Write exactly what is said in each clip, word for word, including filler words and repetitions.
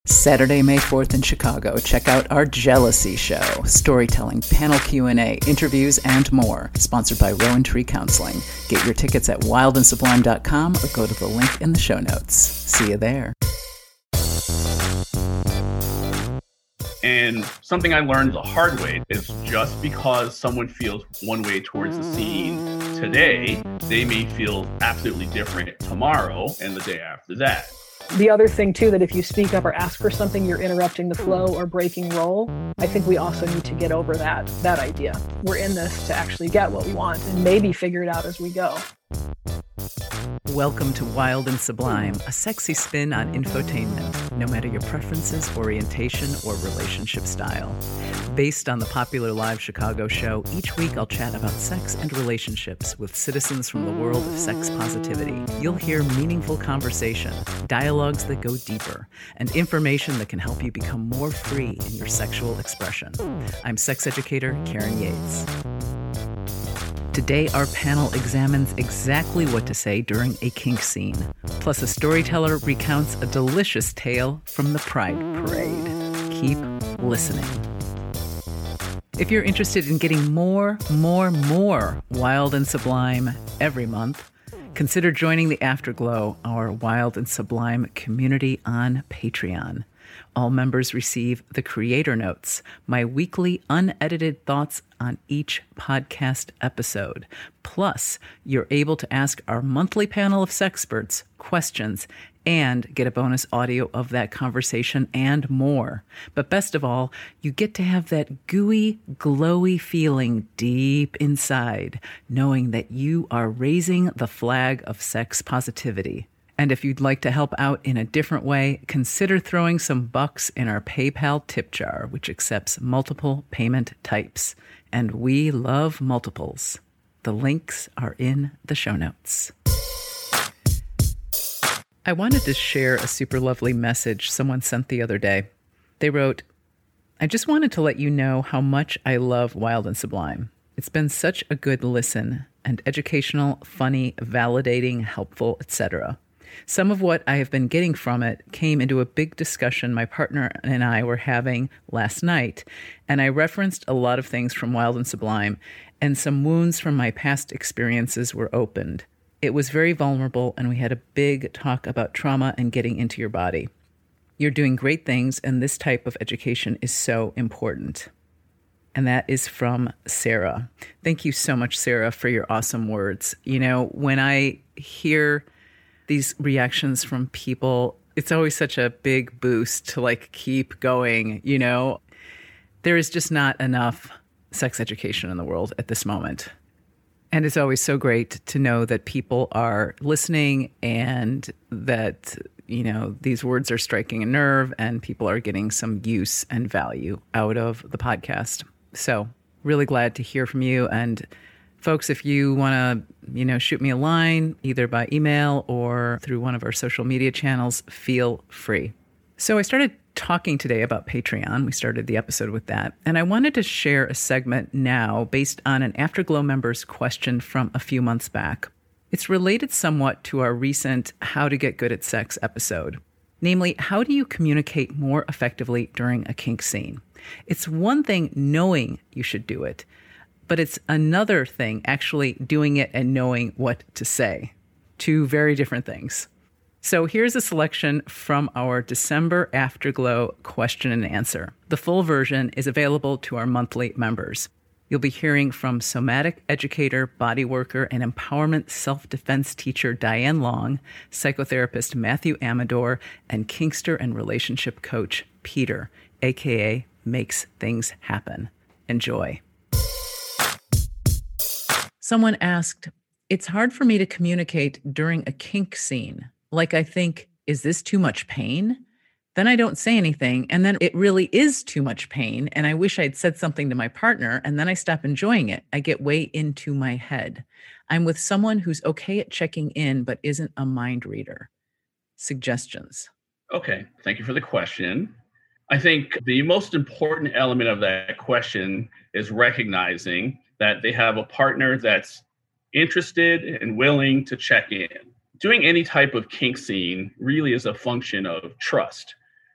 Saturday, May fourth in Chicago, check out our Jealousy Show, storytelling, panel Q and A, interviews, and more. Sponsored by Rowan Tree Counseling. Get your tickets at wild and sublime dot com or go to the link in the show notes. See you there. And something I learned the hard way is just because someone feels one way towards the scene today, they may feel absolutely different tomorrow and the day after that. The other thing, too, that if you speak up or ask for something, you're interrupting the flow or breaking role. I think we also need to get over that, that idea. We're in this to actually get what we want and maybe figure it out as we go. Welcome to Wild and Sublime, a sexy spin on infotainment, no matter your preferences, orientation, or relationship style. Based on the popular live Chicago show, each week I'll chat about sex and relationships with citizens from the world of sex positivity. You'll hear meaningful conversation, dialogues that go deeper, and information that can help you become more free in your sexual expression. I'm sex educator Karen Yates. Today, our panel examines exactly what to say during a kink scene. Plus, a storyteller recounts a delicious tale from the Pride Parade. Keep listening. If you're interested in getting more, more, more Wild and Sublime every month, consider joining the Afterglow, our Wild and Sublime community on Patreon. All members receive the Creator Notes, my weekly unedited thoughts on each podcast episode. Plus, you're able to ask our monthly panel of sexperts questions and get a bonus audio of that conversation and more. But best of all, you get to have that gooey, glowy feeling deep inside, knowing that you are raising the flag of sex positivity. And if you'd like to help out in a different way, consider throwing some bucks in our PayPal tip jar, which accepts multiple payment types. And we love multiples. The links are in the show notes. I wanted to share a super lovely message someone sent the other day. They wrote, I just wanted to let you know how much I love Wild and Sublime. It's been such a good listen and educational, funny, validating, helpful, et cetera. Some of what I have been getting from it came into a big discussion my partner and I were having last night, and I referenced a lot of things from Wild and Sublime, and some wounds from my past experiences were opened. It was very vulnerable, and we had a big talk about trauma and getting into your body. You're doing great things, and this type of education is so important. And that is from Sarah. Thank you so much, Sarah, for your awesome words. You know, when I hear these reactions from people, it's always such a big boost to like keep going. You know, there is just not enough sex education in the world at this moment. And it's always so great to know that people are listening and that, you know, these words are striking a nerve and people are getting some use and value out of the podcast. So really glad to hear from you. And folks, if you want to, you know, shoot me a line, either by email or through one of our social media channels, feel free. So I started talking today about Patreon. We started the episode with that. And I wanted to share a segment now based on an Afterglow member's question from a few months back. It's related somewhat to our recent How to Get Good at Sex episode. Namely, how do you communicate more effectively during a kink scene? It's one thing knowing you should do it, but it's another thing actually doing it and knowing what to say. Two very different things. So here's a selection from our December Afterglow question and answer. The full version is available to our monthly members. You'll be hearing from somatic educator, body worker, and empowerment self-defense teacher Diane Long, psychotherapist Matthew Amador, and kinkster and relationship coach Peter, aka Makes Things Happen. Enjoy. Someone asked, it's hard for me to communicate during a kink scene. Like I think, is this too much pain? Then I don't say anything. And then it really is too much pain. And I wish I'd said something to my partner. And then I stop enjoying it. I get way into my head. I'm with someone who's okay at checking in, but isn't a mind reader. Suggestions. Okay. Thank you for the question. I think the most important element of that question is recognizing that they have a partner that's interested and willing to check in. Doing any type of kink scene really is a function of trust.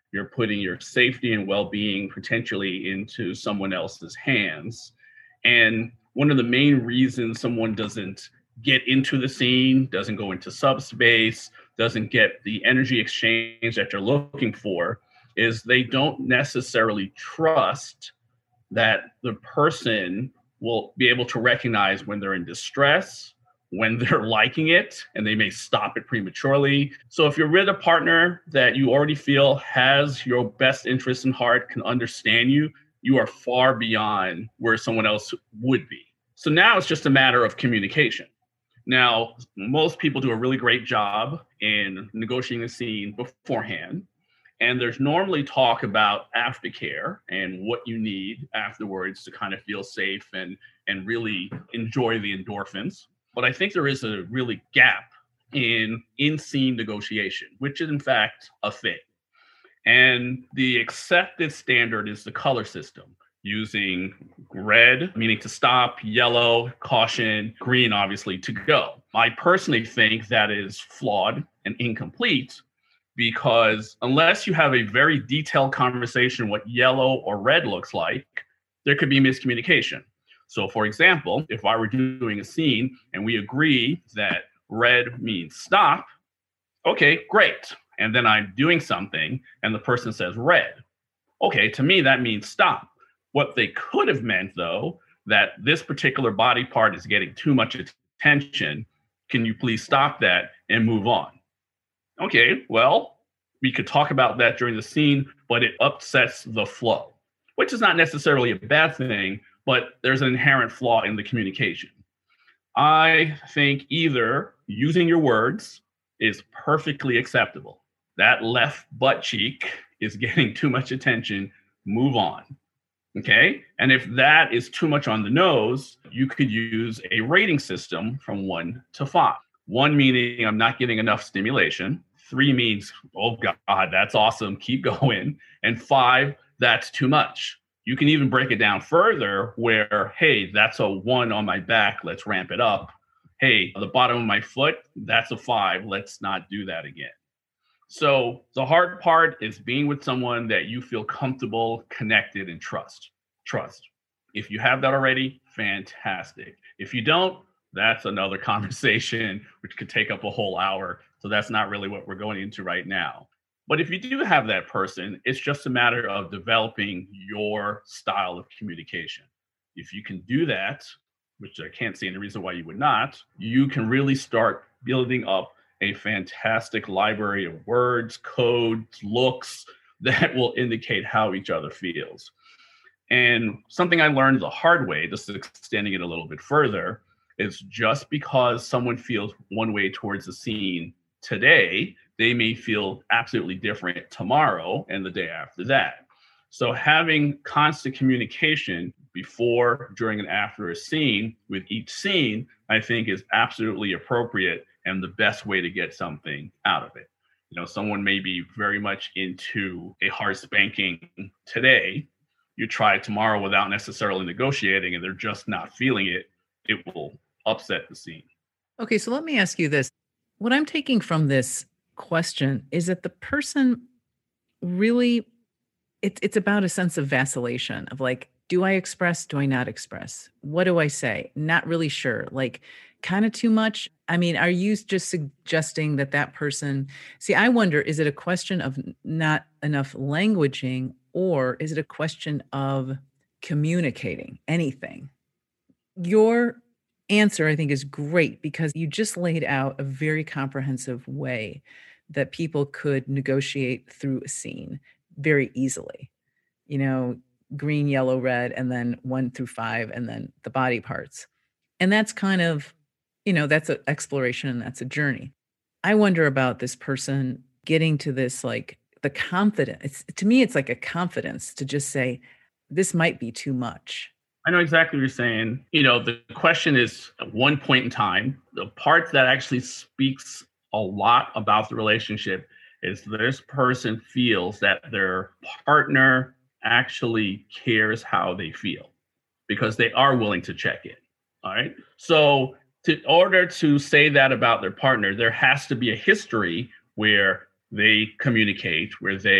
You're putting your safety and well-being potentially into someone else's hands. And one of the main reasons someone doesn't get into the scene, doesn't go into subspace, doesn't get the energy exchange that you're looking for is they don't necessarily trust that the person will be able to recognize when they're in distress, when they're liking it, and they may stop it prematurely. So if you're with a partner that you already feel has your best interest in heart, can understand you, you are far beyond where someone else would be. So now it's just a matter of communication. Now, most people do a really great job in negotiating the scene beforehand. And there's normally talk about aftercare and what you need afterwards to kind of feel safe and, and really enjoy the endorphins. But I think there is a really gap in in-scene negotiation, which is in fact a thing. And the accepted standard is the color system, using red, meaning to stop, yellow, caution, green, obviously, to go. I personally think that is flawed and incomplete because unless you have a very detailed conversation what yellow or red looks like, there could be miscommunication. So for example, if I were doing a scene and we agree that red means stop, okay, great. And then I'm doing something and the person says red. Okay, to me, that means stop. What they could have meant, though, that this particular body part is getting too much attention. Can you please stop that and move on? Okay, well, we could talk about that during the scene, but it upsets the flow, which is not necessarily a bad thing, but there's an inherent flaw in the communication. I think either using your words is perfectly acceptable. That left butt cheek is getting too much attention. Move on. Okay. And if that is too much on the nose, you could use a rating system from one to five. One meaning I'm not getting enough stimulation. Three means, oh God, that's awesome. Keep going. And five, that's too much. You can even break it down further where, hey, that's a one on my back. Let's ramp it up. Hey, the bottom of my foot, that's a five. Let's not do that again. So the hard part is being with someone that you feel comfortable, connected, and trust. Trust. If you have that already, fantastic. If you don't, that's another conversation, which could take up a whole hour. So that's not really what we're going into right now. But if you do have that person, it's just a matter of developing your style of communication. If you can do that, which I can't see any reason why you would not, you can really start building up a fantastic library of words, codes, looks that will indicate how each other feels. And something I learned the hard way, just extending it a little bit further, is just because someone feels one way towards the scene today, they may feel absolutely different tomorrow and the day after that. So having constant communication before, during, and after a scene with each scene, I think is absolutely appropriate and the best way to get something out of it. You know, someone may be very much into a hard spanking today. You try it tomorrow without necessarily negotiating and they're just not feeling it. It will upset the scene. Okay, so let me ask you this. What I'm taking from this question is that the person really, it, it's about a sense of vacillation of like, do I express? Do I not express? What do I say? Not really sure. Like kind of too much. I mean, are you just suggesting that that person, see, I wonder, is it a question of not enough languaging or is it a question of communicating anything? Your answer, I think, is great because you just laid out a very comprehensive way that people could negotiate through a scene very easily. You know, green, yellow, red, and then one through five, and then the body parts. And that's kind of, you know, that's an exploration and that's a journey. I wonder about this person getting to this, like the confidence. It's, to me, it's like a confidence to just say, this might be too much. I know exactly what you're saying. You know, the question is at one point in time, the part that actually speaks a lot about the relationship is this person feels that their partner actually cares how they feel because they are willing to check in. All right. So to, in order to say that about their partner, there has to be a history where they communicate, where they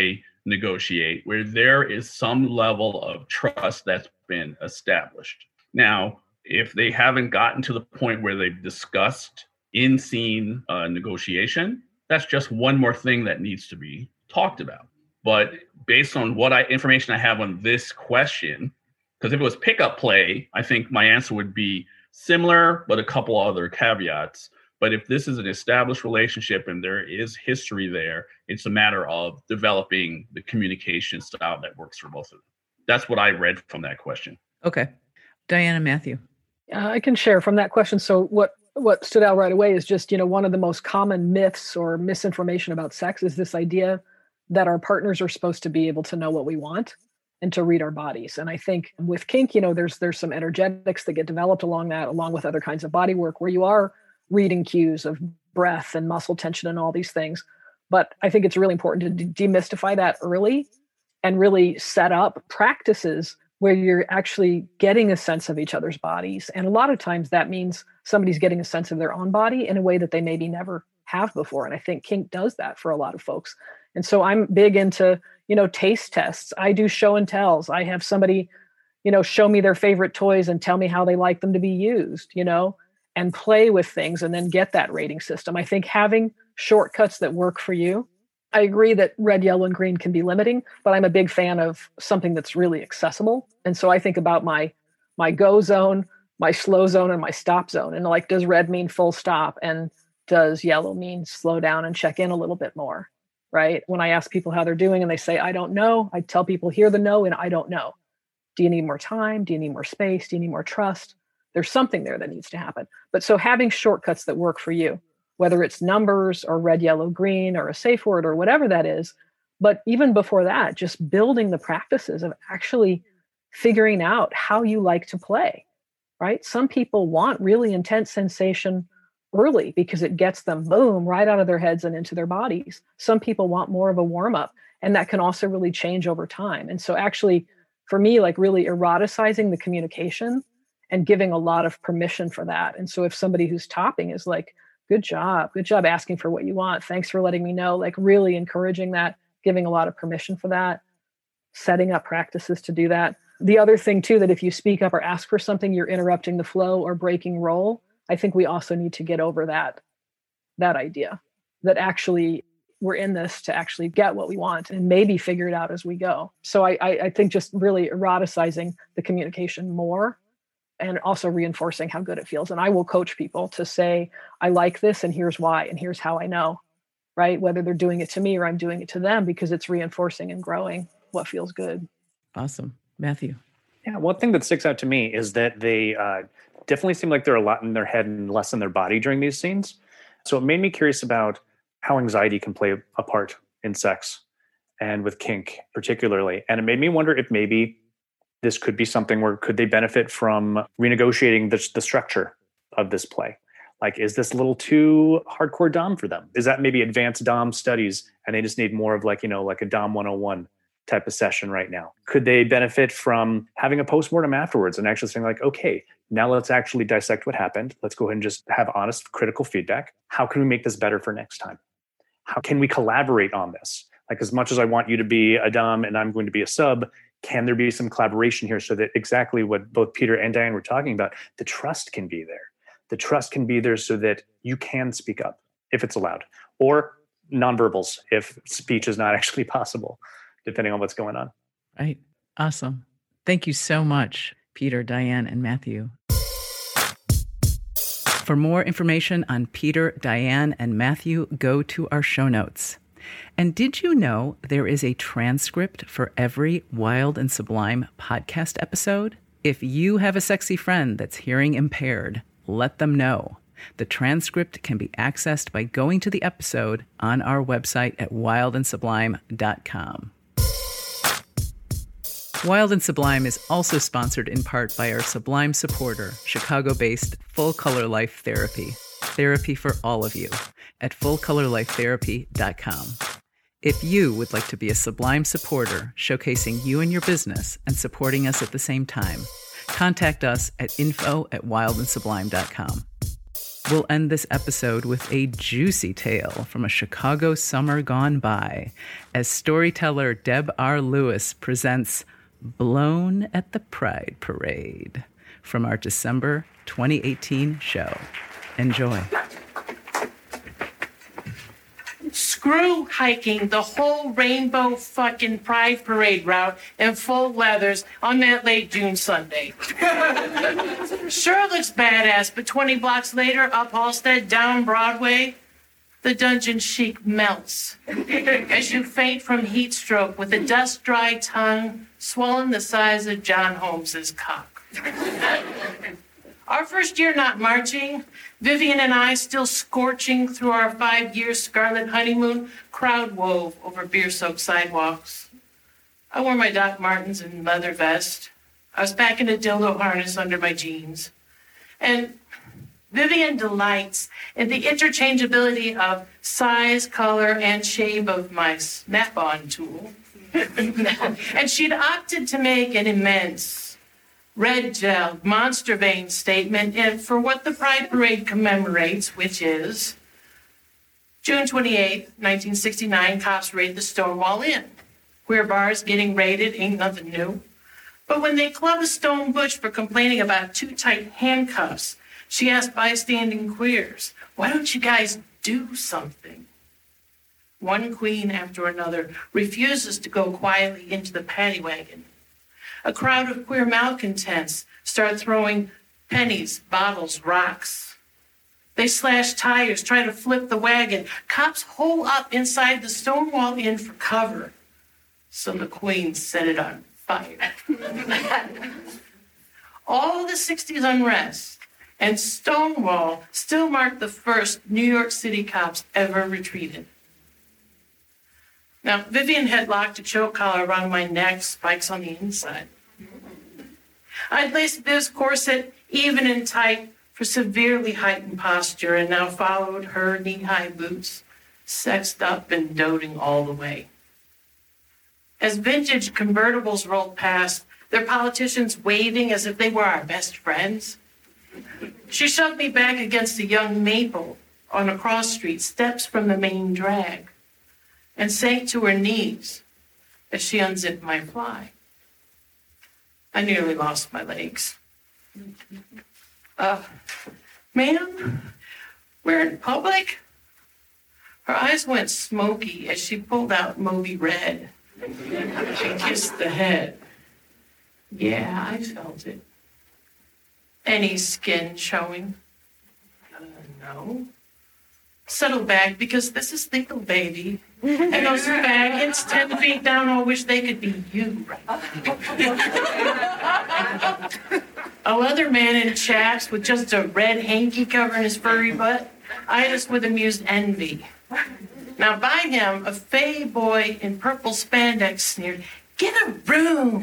negotiate where there is some level of trust that's been established. Now, if they haven't gotten to the point where they've discussed in-scene uh, negotiation, that's just one more thing that needs to be talked about. But based on what I information I have on this question, because if it was pickup play, I think my answer would be similar, but a couple other caveats. But if this is an established relationship and there is history there, it's a matter of developing the communication style that works for both of them. That's what I read from that question. Okay. Diane and Matthew. Uh, I can share from that question. So what what stood out right away is just, you know, one of the most common myths or misinformation about sex is this idea that our partners are supposed to be able to know what we want and to read our bodies. And I think with kink, you know, there's there's some energetics that get developed along that, along with other kinds of body work where you are reading cues of breath and muscle tension and all these things. But I think it's really important to de- demystify that early and really set up practices where you're actually getting a sense of each other's bodies. And a lot of times that means somebody's getting a sense of their own body in a way that they maybe never have before. And I think kink does that for a lot of folks. And so I'm big into, you know, taste tests. I do show and tells. I have somebody, you know, show me their favorite toys and tell me how they like them to be used, you know, and play with things and then get that rating system. I think having shortcuts that work for you. I agree that red, yellow, and green can be limiting, but I'm a big fan of something that's really accessible. And so I think about my my go zone, my slow zone, and my stop zone. And like, does red mean full stop? And does yellow mean slow down and check in a little bit more, right? When I ask people how they're doing and they say, I don't know, I tell people, hear the no and I don't know. Do you need more time? Do you need more space? Do you need more trust? There's something there that needs to happen. But so having shortcuts that work for you, whether it's numbers or red, yellow, green, or a safe word or whatever that is. But even before that, just building the practices of actually figuring out how you like to play, right? Some people want really intense sensation early because it gets them, boom, right out of their heads and into their bodies. Some people want more of a warm up, and that can also really change over time. And so actually, for me, like really eroticizing the communication and giving a lot of permission for that. And so if somebody who's topping is like, good job. Good job asking for what you want. Thanks for letting me know. Like really encouraging that, giving a lot of permission for that, setting up practices to do that. The other thing too, that if you speak up or ask for something, you're interrupting the flow or breaking role. I think we also need to get over that, that idea that actually we're in this to actually get what we want and maybe figure it out as we go. So I, I, I think just really eroticizing the communication more and also reinforcing how good it feels. And I will coach people to say, I like this and here's why, and here's how I know, right? Whether they're doing it to me or I'm doing it to them, because it's reinforcing and growing what feels good. Awesome. Matthew. Yeah, one thing that sticks out to me is that they uh, definitely seem like they're a lot in their head and less in their body during these scenes. So it made me curious about how anxiety can play a part in sex and with kink particularly. And it made me wonder if maybe this could be something where could they benefit from renegotiating the, the structure of this play? Like, is this a little too hardcore Dom for them? Is that maybe advanced Dom studies and they just need more of like, you know, like a Dom one oh one type of session right now? Could they benefit from having a postmortem afterwards and actually saying like, okay, now let's actually dissect what happened. Let's go ahead and just have honest, critical feedback. How can we make this better for next time? How can we collaborate on this? Like, as much as I want you to be a Dom and I'm going to be a sub, can there be some collaboration here so that exactly what both Peter and Diane were talking about, the trust can be there. The trust can be there so that you can speak up if it's allowed, or nonverbals if speech is not actually possible, depending on what's going on. Right. Awesome. Thank you so much, Peter, Diane, and Matthew. For more information on Peter, Diane, and Matthew, go to our show notes. And did you know there is a transcript for every Wild and Sublime podcast episode? If you have a sexy friend that's hearing impaired, let them know. The transcript can be accessed by going to the episode on our website at wild and sublime dot com. Wild and Sublime is also sponsored in part by our Sublime supporter, Chicago-based Full Color Life Therapy. Therapy for all of you at full color life therapy dot com. If you would like to be a Sublime supporter, showcasing you and your business and supporting us at the same time, contact us at info at wild and sublime dot com. We'll end this episode with a juicy tale from a Chicago summer gone by as storyteller Deb R. Lewis presents Blown at the Pride Parade from our December twenty eighteen show. Enjoy. Screw hiking the whole rainbow fucking Pride Parade route in full leathers on that late June Sunday. Sure looks badass, but twenty blocks later, up Halstead, down Broadway, the dungeon chic melts as you faint from heat stroke with a dust-dry tongue swollen the size of John Holmes's cock. Our first year not marching, Vivian and I still scorching through our five-year scarlet honeymoon, crowd wove over beer-soaked sidewalks. I wore my Doc Martens and leather vest. I was packing a dildo harness under my jeans. And Vivian delights in the interchangeability of size, color, and shape of my snap-on tool. And she'd opted to make an immense red gel monster vein statement and for what the Pride Parade commemorates, which is June twenty-eighth, nineteen sixty-nine, cops raid the Stonewall Inn. Queer bars getting raided ain't nothing new. But when they club a stone butch for complaining about too tight handcuffs, she asked bystanding queers, why don't you guys do something? One queen after another refuses to go quietly into the paddy wagon. A crowd of queer malcontents start throwing pennies, bottles, rocks. They slash tires, try to flip the wagon. Cops hole up inside the Stonewall Inn for cover. So the queen set it on fire. All the sixties unrest and Stonewall still mark the first New York City cops ever retreated. Now, Vivian had locked a choke collar around my neck, spikes on the inside. I'd laced Viv's corset even and tight for severely heightened posture and now followed her knee-high boots, sexed up and doting all the way. As vintage convertibles rolled past, their politicians waving as if they were our best friends, she shoved me back against a young maple on a cross street, steps from the main drag, and sank to her knees as she unzipped my fly. I nearly lost my legs. Uh, ma'am, we're in public? Her eyes went smoky as she pulled out Moby Red. She kissed the head. Yeah, I felt it. Any skin showing? Uh, no. Settle back, because this is legal, baby. And those faggots ten feet down all wish they could be you right now. A leather man in chaps with just a red hanky covering his furry butt eyed us with amused envy. Now by him, a fey boy in purple spandex sneered, "Get a room!"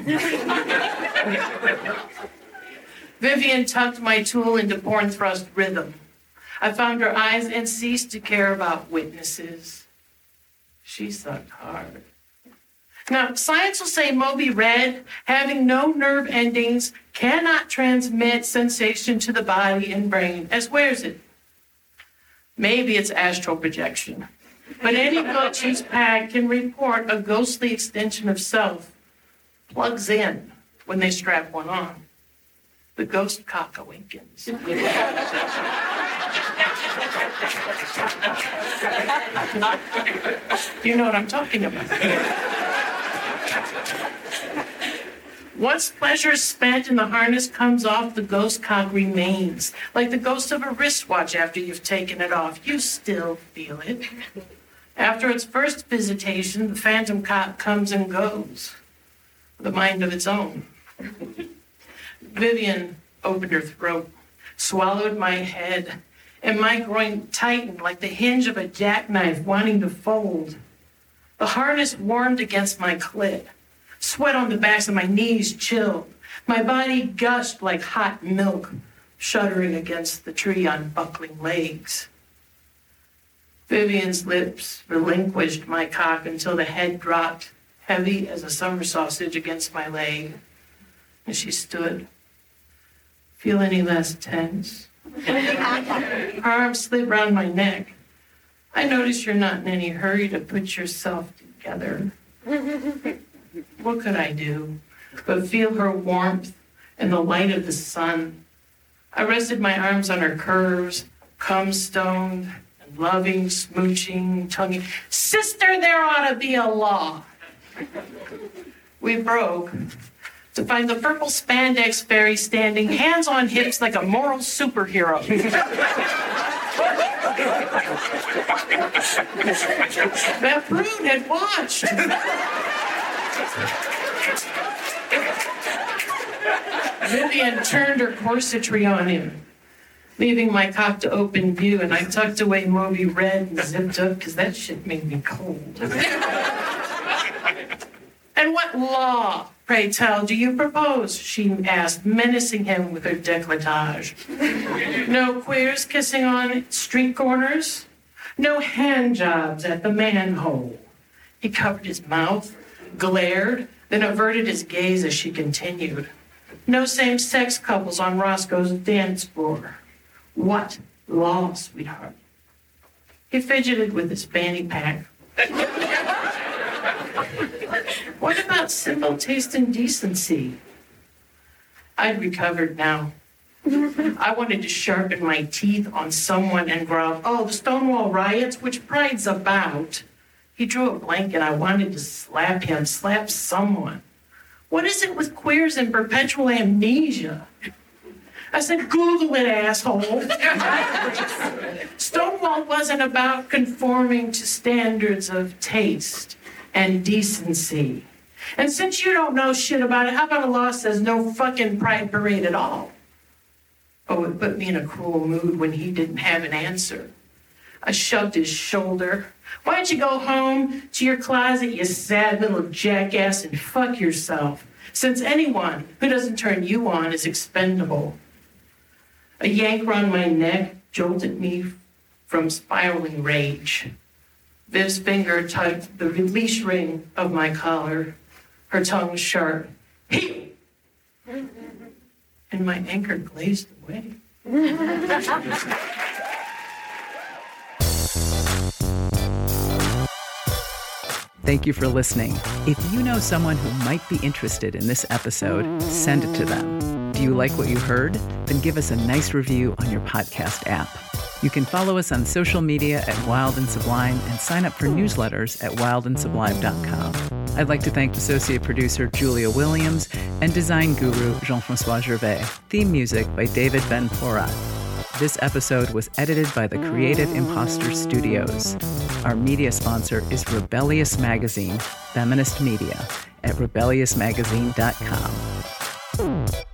Vivian tucked my tool into porn thrust rhythm. I found her eyes and ceased to care about witnesses. She sucked hard. Now, science will say Moby Red, having no nerve endings, cannot transmit sensation to the body and brain, as wears it. Maybe it's astral projection, but any butch who's packed can report a ghostly extension of self plugs in when they strap one on. The ghost cock awakens. You know what I'm talking about. Once pleasure is spent and the harness comes off, the ghost cock remains, like the ghost of a wristwatch after you've taken it off. You still feel it. After its first visitation, the phantom cock comes and goes, with a mind of its own. Vivian opened her throat, swallowed my head, and my groin tightened like the hinge of a jackknife wanting to fold. The harness warmed against my clit. Sweat on the backs of my knees chilled. My body gushed like hot milk, shuddering against the tree on buckling legs. Vivian's lips relinquished my cock until the head dropped, heavy as a summer sausage, against my leg. And she stood. Feel any less tense? Her arm slid round my neck. I notice you're not in any hurry to put yourself together. What could I do but feel her warmth and the light of the sun? I rested my arms on her curves, cum-stoned and loving, smooching, tonguing. Sister, there ought to be a law. We broke to find the purple spandex fairy standing, hands on hips like a moral superhero. That brute had watched. Vivian turned her corsetry on him, leaving my cock to open view, and I tucked away Moby Red and zipped up because that shit made me cold. And what law, pray tell, do you propose? She asked, menacing him with her décolletage. No queers kissing on street corners? No hand jobs at the manhole? He covered his mouth, glared, then averted his gaze as she continued. No same-sex couples on Roscoe's dance floor. What law, sweetheart? He fidgeted with his fanny pack. What about simple taste and decency? I'd recovered now. I wanted to sharpen my teeth on someone and growl, oh, the Stonewall riots, which Pride's about. He drew a blank and I wanted to slap him, slap someone. What is it with queers and perpetual amnesia? I said, Google it, asshole. Stonewall wasn't about conforming to standards of taste and decency. And since you don't know shit about it, how about a law says no fucking pride parade at all? Oh, it put me in a cruel mood when he didn't have an answer. I shoved his shoulder. Why don't you go home to your closet, you sad little jackass, and fuck yourself, since anyone who doesn't turn you on is expendable. A yank round my neck jolted me from spiraling rage. Viv's finger tugged the release ring of my collar, her tongue sharp. Hey! And my anger glazed away. Thank you for listening. If you know someone who might be interested in this episode, send it to them. Do you like what you heard? Then give us a nice review on your podcast app. You can follow us on social media at Wild and Sublime and sign up for newsletters at wild and sublime dot com. I'd like to thank associate producer Julia Williams and design guru Jean-François Gervais. Theme music by David Ben Porat. This episode was edited by the Creative Imposter Studios. Our media sponsor is Rebellious Magazine, feminist media, at rebellious magazine dot com.